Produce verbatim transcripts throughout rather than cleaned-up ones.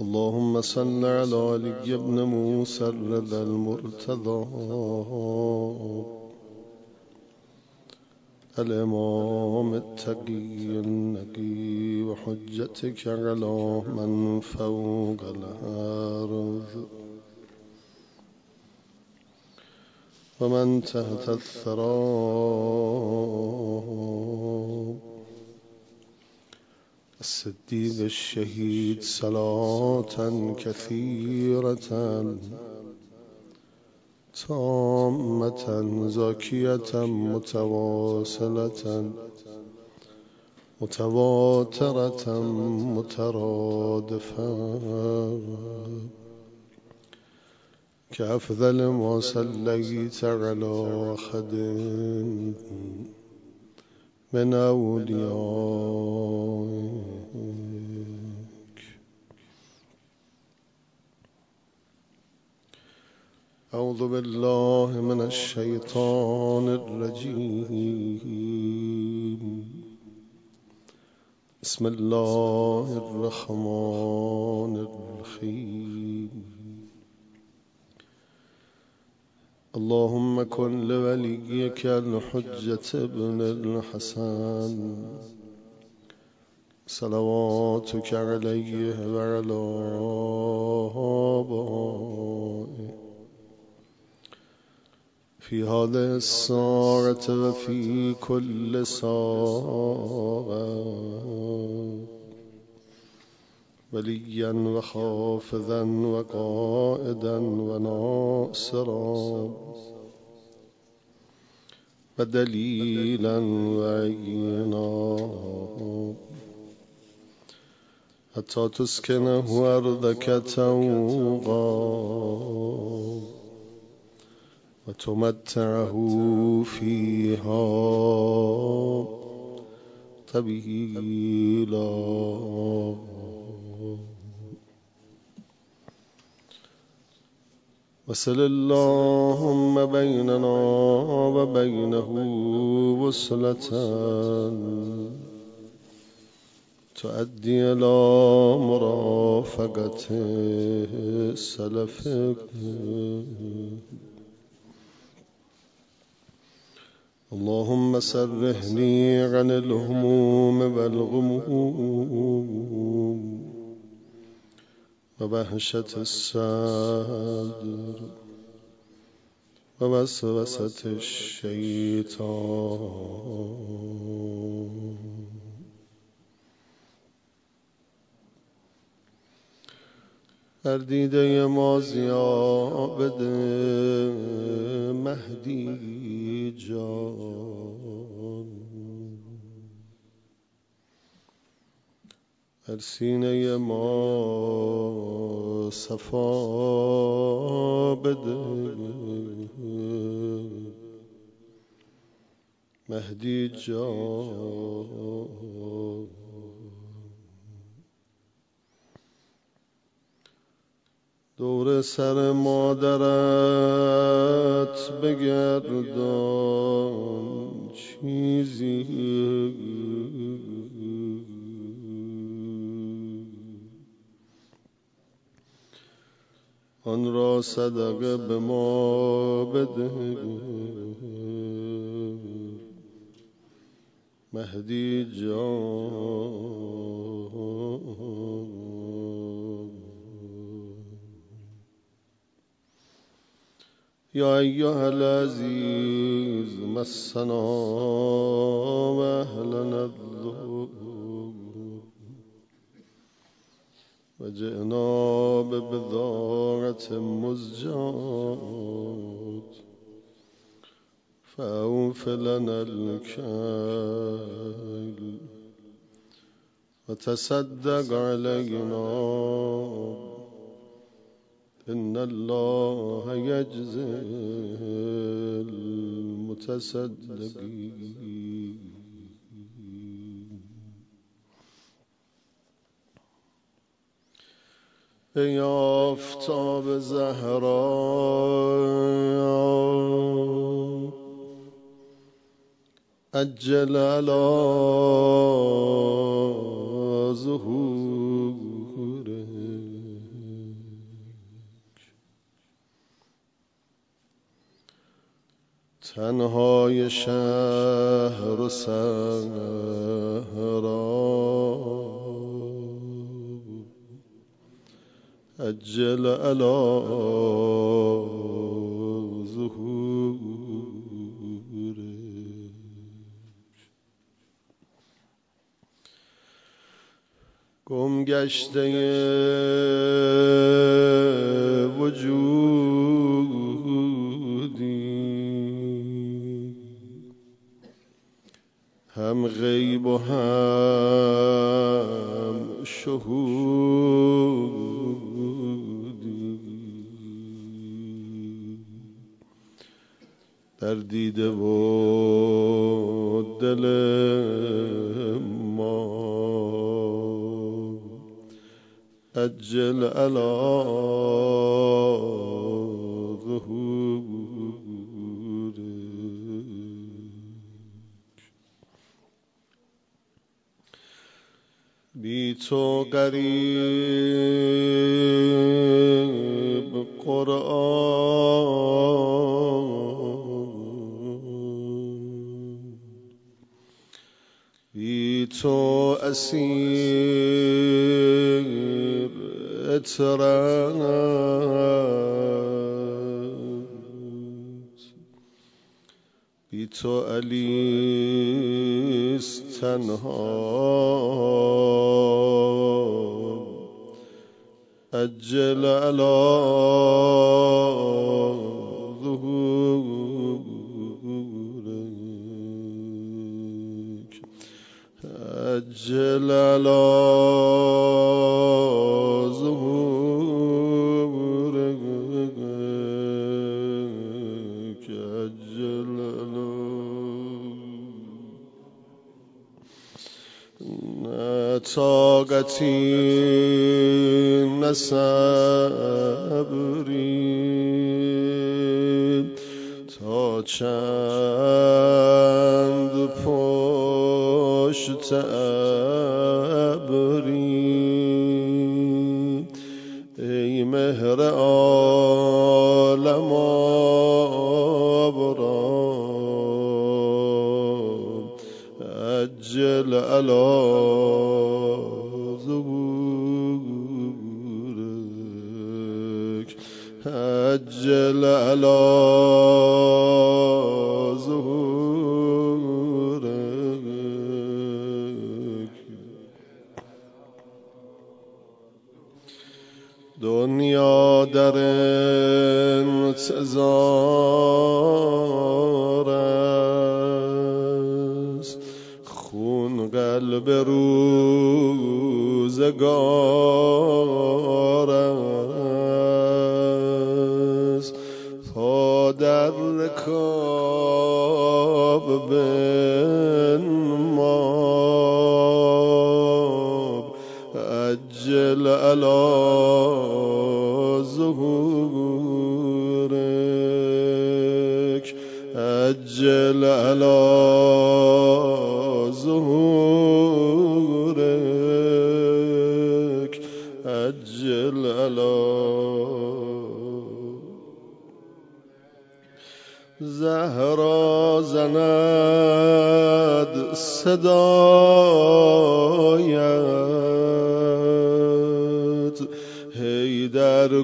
اللهم صل على علي بن موسى الرضا المرتضى الإمام التقي النقي وحجتك على من فوق الأرض ومن تحت الثرى الصديق الشهيد صلاة كثيرة تامة زاكية متواصلة متواترة مترادفة كأفضل ما صليت على أحد من أوليائك. أعوذ بالله من الشيطان الرجيم. بسم الله الرحمن الرحيم. اللهم كن لوليك الحجة ابن الحسن صلواتك عليه وعلى آبائه في هذه الساعة وفي كل ساعة وليا وحافظا وقائدا وناصرا ودليلا وعينا حتى تسكنه أرضك توغا وتمتعه فيها طويلا. وصل اللهم بيننا وبينه وصلة تؤدي إلى مرافقة السلف. اللهم سرهني عن الهموم والغموم ووحشة الصدر ووسوسة الشيطان. در دیده مازی عابد مهدی جان در سینه ما صفا بده مهدی جان. دور سر مادرت بگردان چیزی آن را صدقه به ما بده مهدی جان. يا أيها العزيز مسنا وأهلنا الذل وجئنا ببضاعة مزجاة فأوف لنا الكيل وتصدق علينا إن الله يجزي المتصدقين. ای آفتاب زهرا عجل على ظهوره تنهای شهر و صحرا عجل علی ظهور گم گشته وجودی هم غیب و هم شهودی در دیده و دل ما عجل علی ظهور بی تو غریب قرآن بی تو اسیر اطرت بی تو علیست تنها عجل علی ظهورک عجل علی ظهورک عجل علی نه طاقتی نه صبری تا چند پشت ابری ای مهر عالم آبرام عجل علی ظهورک عجل علی ظهورک دنیا در انتظار است خون قلب روزگار است پا در رکاب بنمای عجل علی ظهورک عجل علی ظهورک عجل علی زهرا زند صدایت حیدر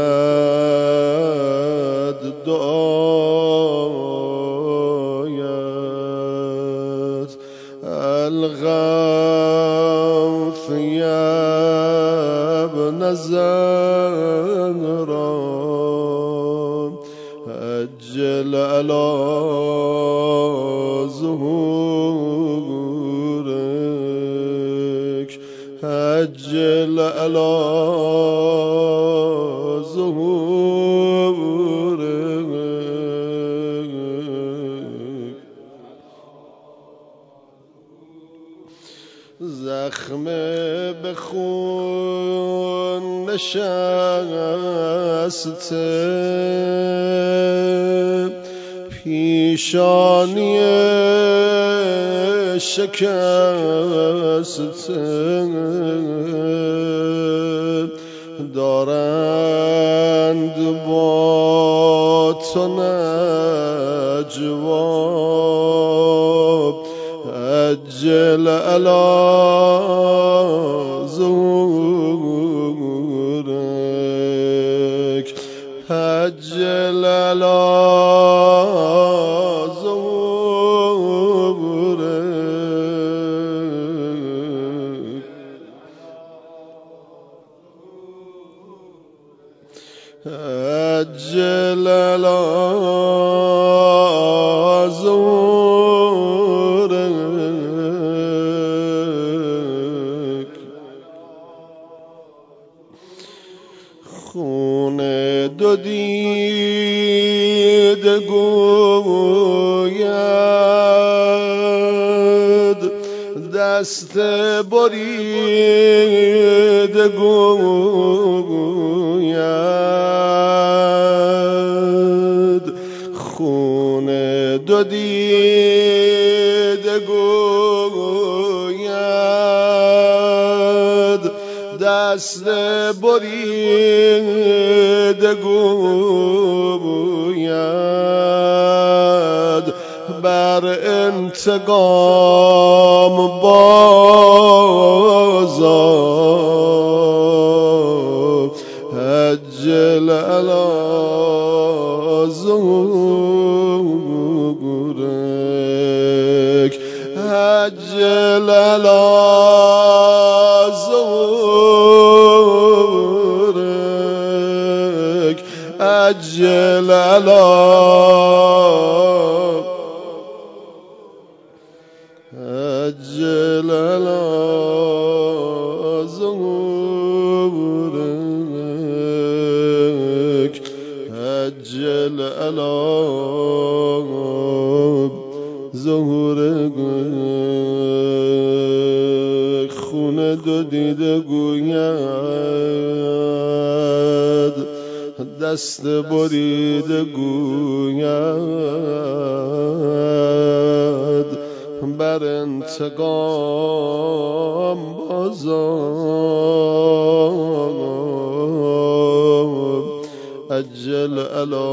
کند دعایت الغوث یبن زهرا عجل علی ظهورک عجل علی ظهورک زخم به خون نشسته پیشانی شکسته دارند با تو نجوا عجل علی ظهورک عجل علی عجل علی ظهورک خون دو دیده گوید دست بریده گوید خون دو دیده گوید دست بریده گوید بر انتقام بازا عجل علی ظهورک عجل علی ظهورک عجل علی عجل علی ظهورک عجل علی ظهورک خون دو دیده گوید دست بریده گوید بر انتقام بازار عجل علی